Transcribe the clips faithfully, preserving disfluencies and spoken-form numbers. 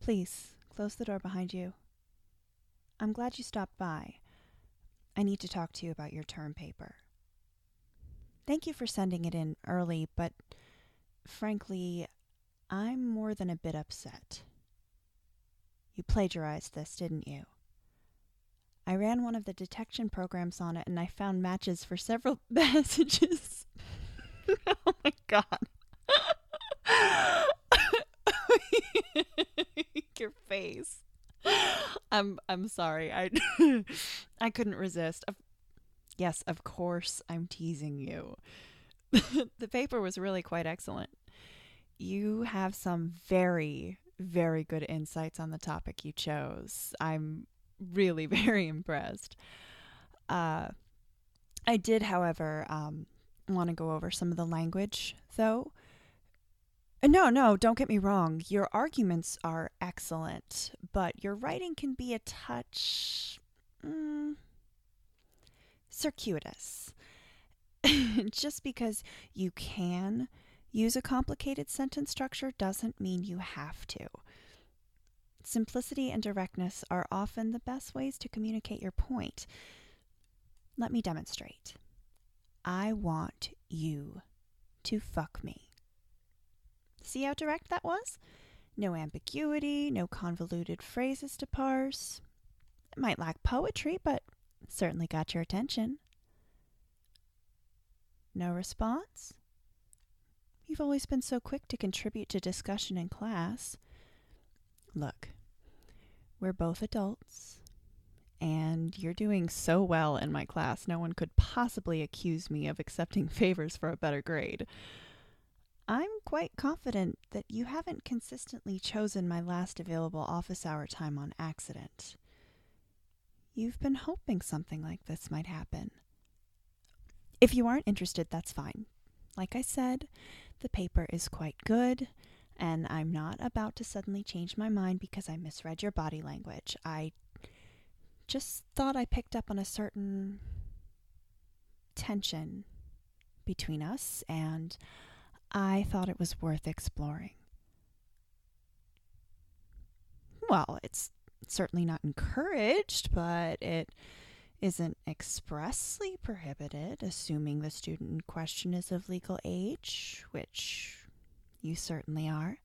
Please, close the door behind you. I'm glad you stopped by. I need to talk to you about your term paper. Thank you for sending it in early, but frankly, I'm more than a bit upset. You plagiarized this, didn't you? I ran one of the detection programs on it and I found matches for several messages. Oh my god. Your face. I'm I'm sorry. I I couldn't resist. Of, yes, of course I'm teasing you. The paper was really quite excellent. You have some very very good insights on the topic you chose. I'm really very impressed. Uh I did, however, um want to go over some of the language though. No, no, don't get me wrong. Your arguments are excellent, but your writing can be a touch mm, circuitous. Just because you can use a complicated sentence structure doesn't mean you have to. Simplicity and directness are often the best ways to communicate your point. Let me demonstrate. I want you to fuck me. See how direct that was? No ambiguity, no convoluted phrases to parse. It might lack poetry, but certainly got your attention. No response? You've always been so quick to contribute to discussion in class. Look, we're both adults, and you're doing so well in my class, no one could possibly accuse me of accepting favors for a better grade. I'm quite confident that you haven't consistently chosen my last available office hour time on accident. You've been hoping something like this might happen. If you aren't interested, that's fine. Like I said, the paper is quite good, and I'm not about to suddenly change my mind because I misread your body language. I just thought I picked up on a certain tension between us, and I thought it was worth exploring. Well, it's certainly not encouraged, but it isn't expressly prohibited, assuming the student in question is of legal age, which you certainly are.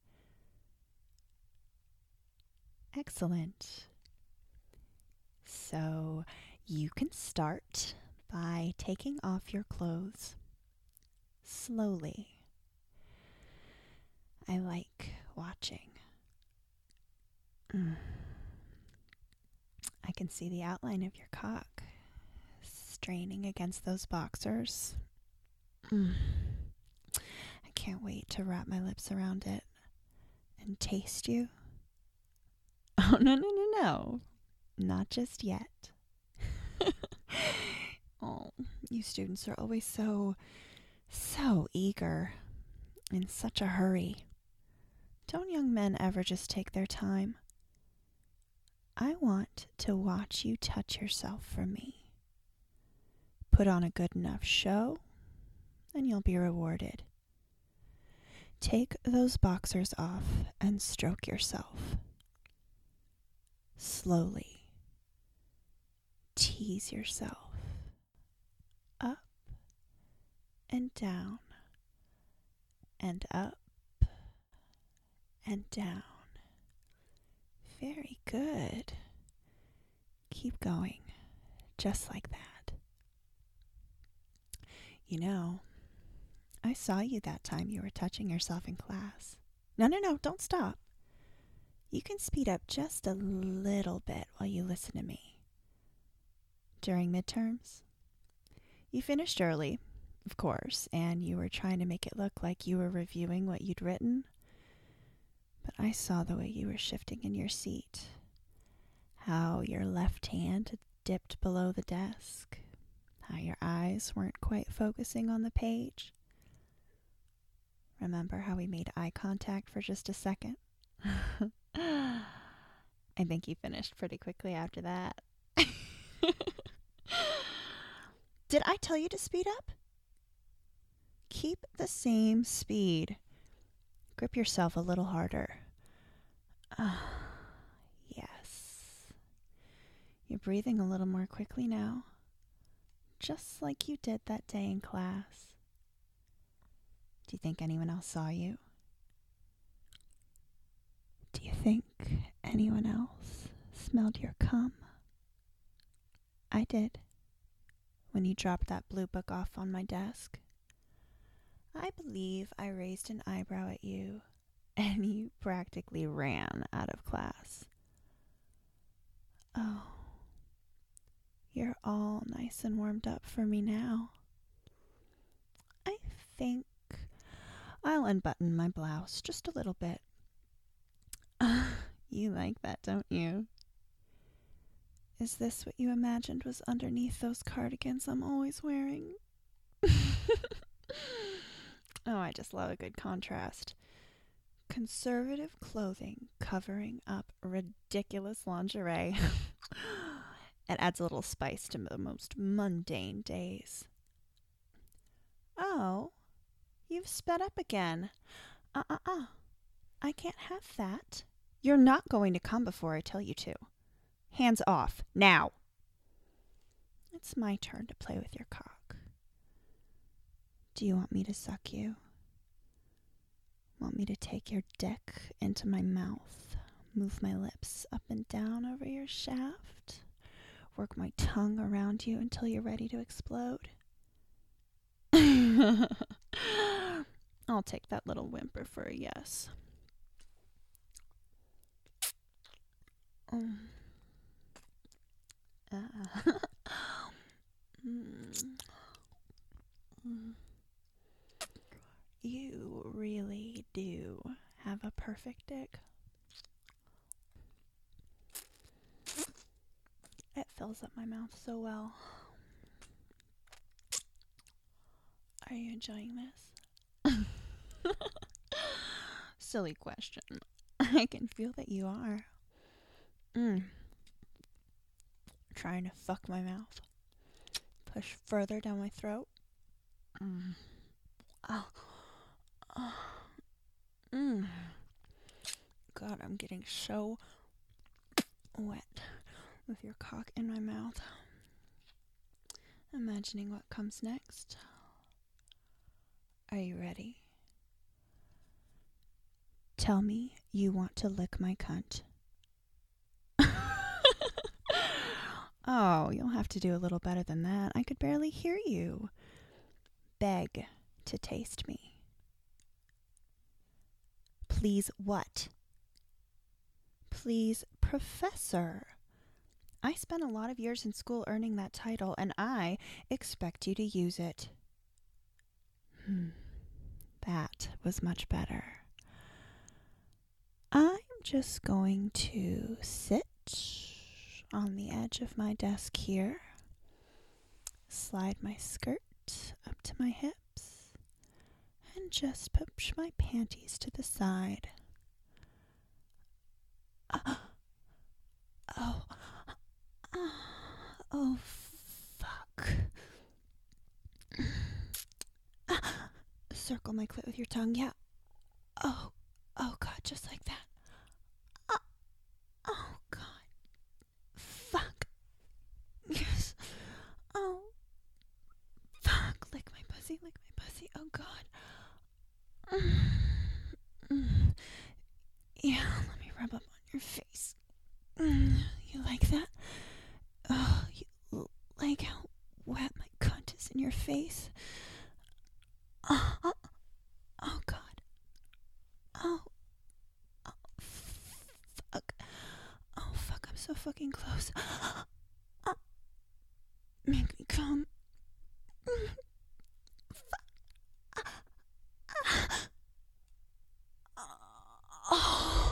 Excellent. So you can start by taking off your clothes slowly. I like watching. Mm. I can see the outline of your cock straining against those boxers. Mm. I can't wait to wrap my lips around it and taste you. Oh, no, no, no, no. Not just yet. Oh, you students are always so, so eager, in such a hurry. Don't young men ever just take their time? I want to watch you touch yourself for me. Put on a good enough show, and you'll be rewarded. Take those boxers off and stroke yourself. Slowly. Tease yourself. Up and down. And up and down. Very good. Keep going, just like that. You know, I saw you that time you were touching yourself in class. No, no, no, don't stop. You can speed up just a little bit while you listen to me. During midterms, you finished early, of course, and you were trying to make it look like you were reviewing what you'd written. But I saw the way you were shifting in your seat, how your left hand had dipped below the desk, how your eyes weren't quite focusing on the page. Remember how we made eye contact for just a second? I think you finished pretty quickly after that. Did I tell you to speed up? Keep the same speed. Grip yourself a little harder. Uh, You're breathing a little more quickly now, just like you did that day in class. Do you think anyone else saw you? Do you think anyone else smelled your cum? I did, when you dropped that blue book off on my desk. I believe I raised an eyebrow at you, and you practically ran out of class. Oh, you're all nice and warmed up for me now. I think I'll unbutton my blouse just a little bit. You like that, don't you? Is this what you imagined was underneath those cardigans I'm always wearing? Oh, I just love a good contrast. Conservative clothing covering up ridiculous lingerie. It adds a little spice to the most mundane days. Oh, you've sped up again. Uh-uh-uh. I can't have that. You're not going to come before I tell you to. Hands off, now. It's my turn to play with your cock. Do you want me to suck you? Want me to take your dick into my mouth, move my lips up and down over your shaft, work my tongue around you until you're ready to explode? I'll take that little whimper for a yes. Um. Uh. mm. Mm. You really do have a perfect dick. It fills up my mouth so well. Are you enjoying this? Silly question. I can feel that you are. Mm. Trying to fuck my mouth. Push further down my throat. Mm. Oh. Oh. Mm. God, I'm getting so wet with your cock in my mouth. Imagining what comes next. Are you ready? Tell me you want to lick my cunt. Oh, you'll have to do a little better than that. I could barely hear you. Beg to taste me. Please what? Please, Professor. I spent a lot of years in school earning that title, and I expect you to use it. Hmm. That was much better. I'm just going to sit on the edge of my desk here, slide my skirt up to my hips, and just push my panties to the side. Uh, oh, uh, oh, fuck. Uh, circle my clit with your tongue, yeah. Oh, oh God, just like that. Uh, oh God. Fuck. Yes. Oh. Fuck. Lick my pussy, lick my pussy. Oh God. Mm. Mm. Yeah, let me rub up on your face. Mm. You like that? Oh, you like how wet my cunt is in your face? Oh, oh, oh God. Oh. Oh. Fuck. Oh, fuck. I'm so fucking close. Oh. Make me come. Oh.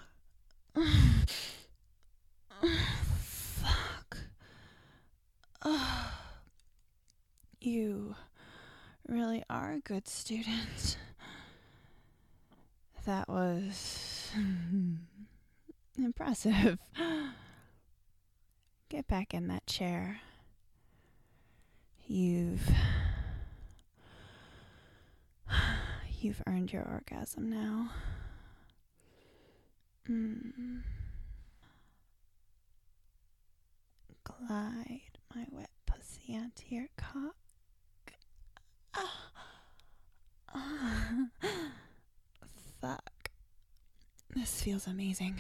Fuck. Oh. You really are a good student. That was impressive. Get back in that chair. You've You've earned your orgasm now. Mm. glide my wet pussy onto your cock. Ah. Ah. Fuck. This feels amazing.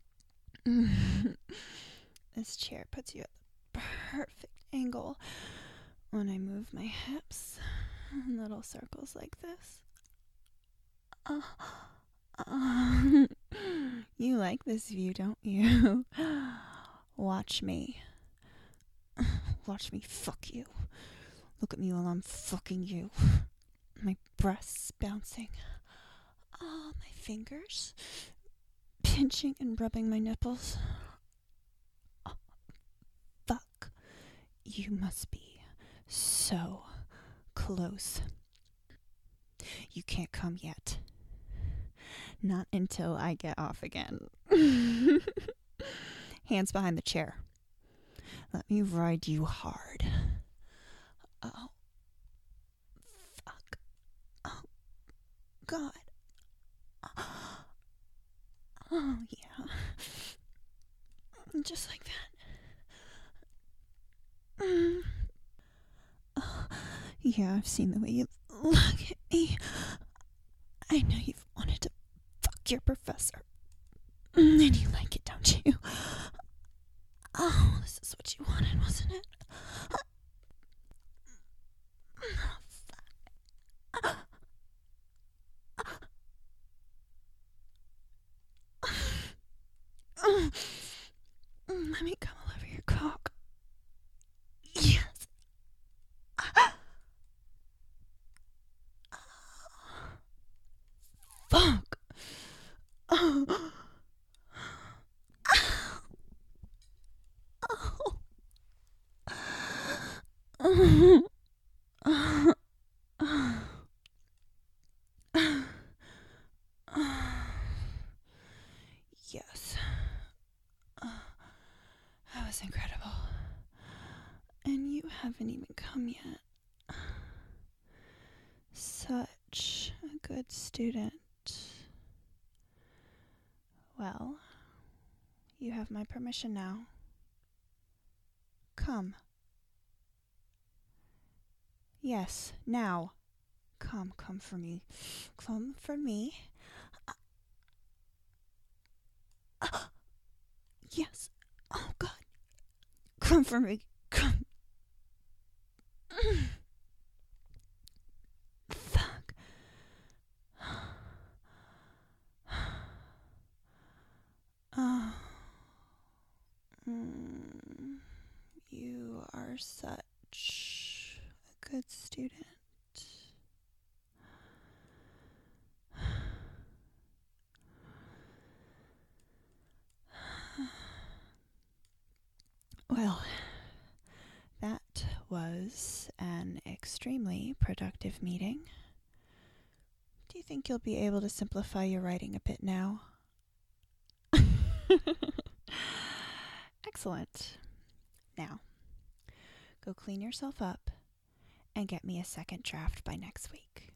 This chair puts you at the perfect angle when I move my hips in little circles like this. Uh, uh, you like this view, don't you? Watch me. Watch me fuck you. Look at me while I'm fucking you. My breasts bouncing. Ah, my fingers pinching and rubbing my nipples. Oh, fuck. You must be so close. You can't come yet. Not until I get off again. Hands behind the chair. Let me ride you hard. Oh. Fuck. Oh. God. Oh, yeah. Just like that. Mm. Oh, yeah, I've seen the way you look at me. I know you've wanted to fuck your professor. And you like it, don't you? Oh, this is what you wanted, wasn't it? Let me come all over your cock. Yes. Fuck. Oh. Oh. Yes. That was incredible. And you haven't even come yet. Such a good student. Well, you have my permission now. Come. Yes, now. Come, come for me. Come for me. Uh, uh, yes. Oh, God. Come for me. Come. Mm. Fuck. Oh. Mm. You are such a good student. Well, that was an extremely productive meeting. Do you think you'll be able to simplify your writing a bit now? Excellent. Now, go clean yourself up and get me a second draft by next week.